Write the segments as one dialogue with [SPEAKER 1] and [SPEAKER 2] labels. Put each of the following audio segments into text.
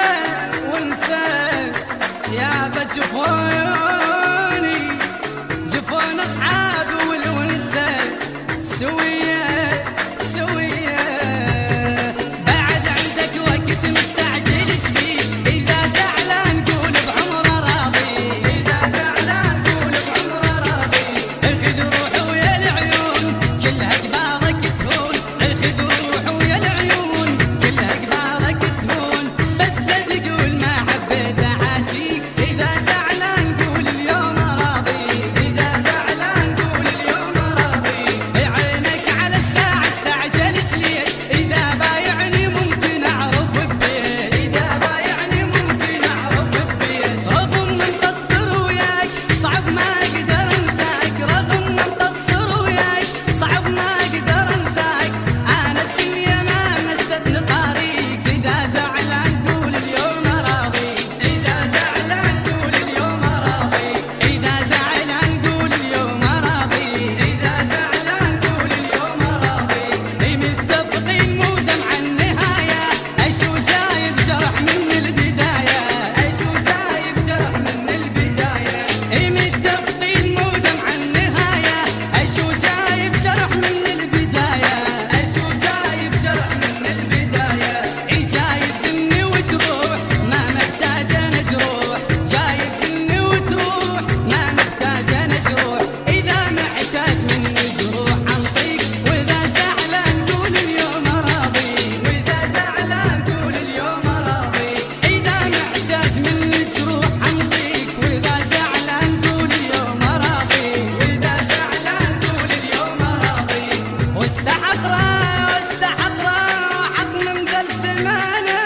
[SPEAKER 1] وانسى يا بجفوني جفون اصحابي والونسه سويه سويه بعد عندك وقت مستعجل شبيه اذا زعلان قول بعمره راضي اذا زعلان قول بعمره راضي اخذ روحه ويا العيون كلها قبالك تهون اخذ روحه ويا العيون كلها قبالك تهون بس لا تقول ما حبيت احاكي اذا زعلان قول اليوم راضي اذا زعلان قول اليوم راضي عينك على الساعه استعجلت ليش اذا بايعني ممكن اعرف بيش اذا بايعني ممكن اعرف بيش رغم من مقصر وياك صعب ما اقدر انساك رغم من مقصر وياك صعب ما اقدر انساك انا الدنيا ما مستني طريق اذا زعلان قول اليوم راضي اذا زعلان قول اليوم راضي اذا زعلان قول اليوم راضي اذا زعلان قول اليوم راضي متفقين مو دمع النهايه اشو جايب جرح من البدايه اشو جايب جرح من البدايه متفقين مو دمع النهايه اشو جايب جرح من البدايه اشو جايب جرح من البدايه جايب مني وتروح ما محتاج انا جروح جايب مني وتروح ما محتاج انا جروح اذا محتاج مني جروح انطيك واذا زعلان قول اليوم راضي واذا زعلان قول اليوم راضي اذا محتاج مني جروح انطيك واذا زعلان قول اليوم راضي واذا زعلان قول اليوم راضي واستحضره واستحضره وحق من ذا الزمانه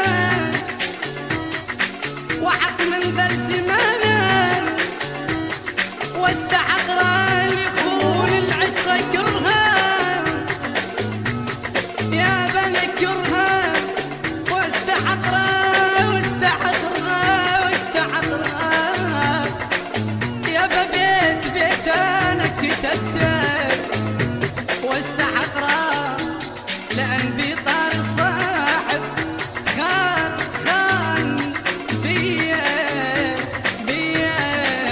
[SPEAKER 1] وحق من ذا الزمانه واستحضره ليخون العشره كرها يا بني كرها واستحضره واستحضره واستحضره يا بيت بيت انا كتبته واستحضره لان بطار الصاحب خان خان بيا بيا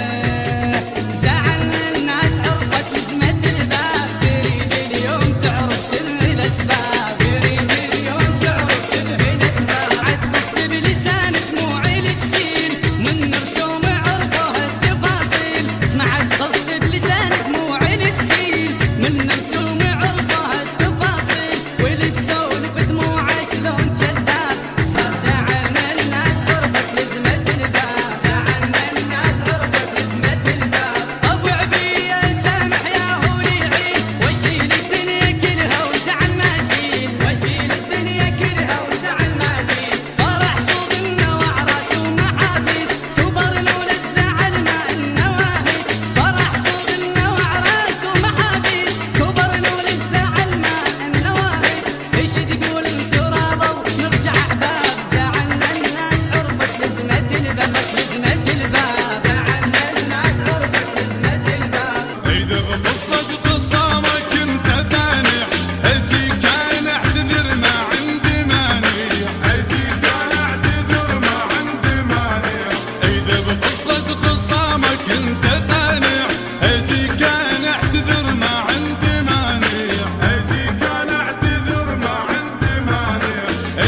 [SPEAKER 1] زعلنا الناس عرفت لزمة الباب تريد اليوم تعرف شنو الاسباب تريد اليوم تعرف شنو الاسباب عاد قصد بلسانك مو عيل تسيل من رسوم عرضه التفاصيل سمعت قصد بلسانك مو عيل تسيل من رسوم عرضه التفاصيل واللي تسولف دموعه شلون جذاب زعلنا الناس عرفت لزمة الباب زعلنا الناس عرفت لزمة الباب ابو عبيه سامح يا هو يعين واشيل الدنيا كلها وزعل ما اشيل واشيل الدنيا كلها وزعل ما اشيل فرح صوغنا وعراس ومحابيس كبر لولا الزعل ما النواهيس فرح صوغنا وعراس ومحابيس كبر لولا الزعل ما النواهيس ايش تقول انت راضوا نرجع احباب زعلنا الناس عرفت لزمة الباب لزمة الباب زعلنا الناس عرفت لزمة الباب
[SPEAKER 2] اذا بقصة خصامك انت تانع اجيك انا اعتذر ما عندي مانع اجيك انا اعتذر ما عندي مانع اذا بقصة خصامك انت تانع اجيك انا اعتذر ما عندي مانع اجيك انا اعتذر ما عندي مانع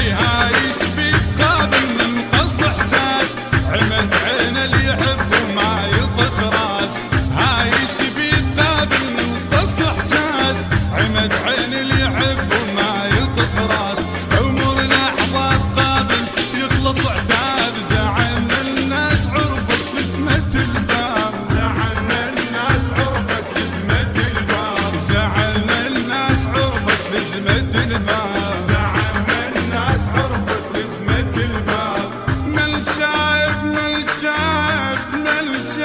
[SPEAKER 2] هايش بيقابل ننقص احساس عمد عين اللي يحب وما يطخ راس هايش بيقابل ننقص احساس عمد عين اللي يحب وما يطخ راس عمر لحظات قابل يخلص عتاب زعلنا الناس عرفت لزمة الباب زعلنا الناس عرفت لزمة الباب زعلنا الناس عرفت لزمة الباب زعلنا الناس عرفت لزمة الباب من شايف من شايف من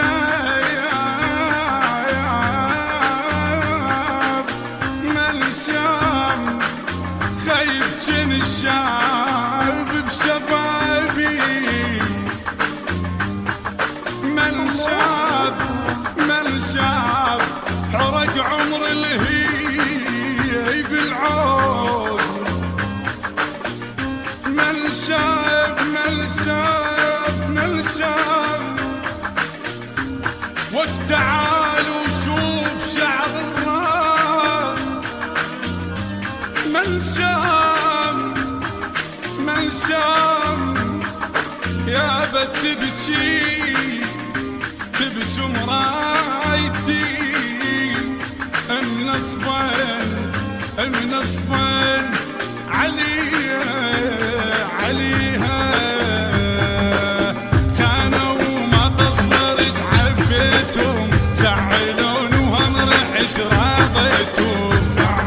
[SPEAKER 2] شايف من شاف خايف جن الشعب بشبابي من شاف من شاف حرق عمر الهيب العود من شاف شام وتعال وشوف شعر الراس من شام من شام يا بتبكي تبكي مرايتي من صبين عليها كانوا ما قصرت حبيتهم زعلون وهم رحت راضيتهم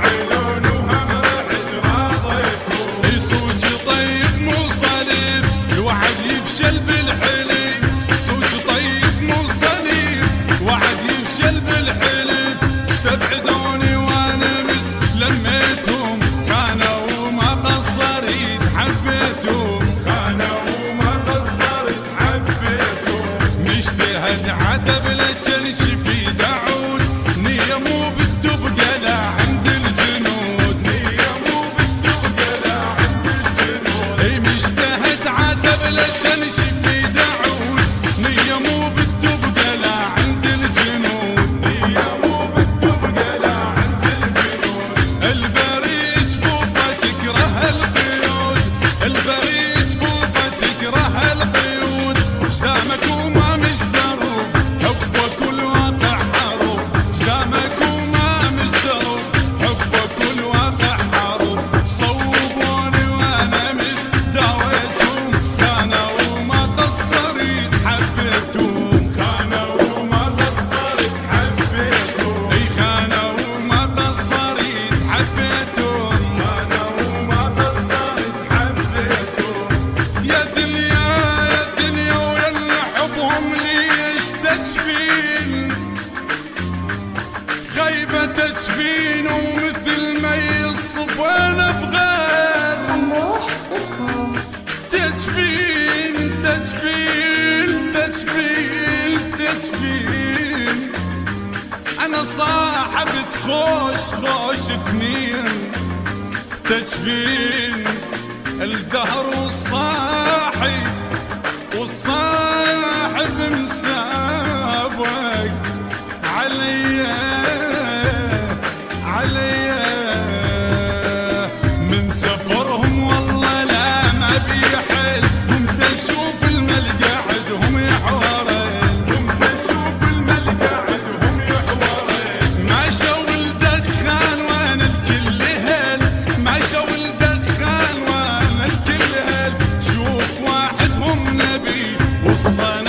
[SPEAKER 2] صوتي طيب مو صليب الوعد يفشل بالحليب صوتي طيب مو صليب الوعد يفشل بالحليب استبعدوني وانا مس لميتهم كانوا ما قصرت حبيتهم مجتهد عتب لجنش في دعود نية مو بالدبقة لا عند الجنود اي مجتهد عتب لجنش في دعود نية مو بالدبقة لا عند الجنود البريء جفوفه تكره القيود البريء جفوفه تكره القيود جسامك وما مش دروب حبك والواقع حروب جسامك وما مش دروب حبك والواقع حروب صوبوني وانا مش داويتهم كانوا ما قصرت حبيتهم اي كانوا ما قصرت حبيتهم يا دنيا وين حبهم ليش تجفين غيبة تجفين ومثل ما يصفين بغير
[SPEAKER 3] سموح.com
[SPEAKER 2] تجفين انا صاحبة خوش اثنين تجفين الدهر والصاحب مسابق عليا من سفرهم والله لا ما بيحل قمت اشوف الملقى عندهم يحورين ماشوا الدخان وانا الكل هل ماشوا الدخان وانا الكل هل تشوف واحدهم نبي والصنم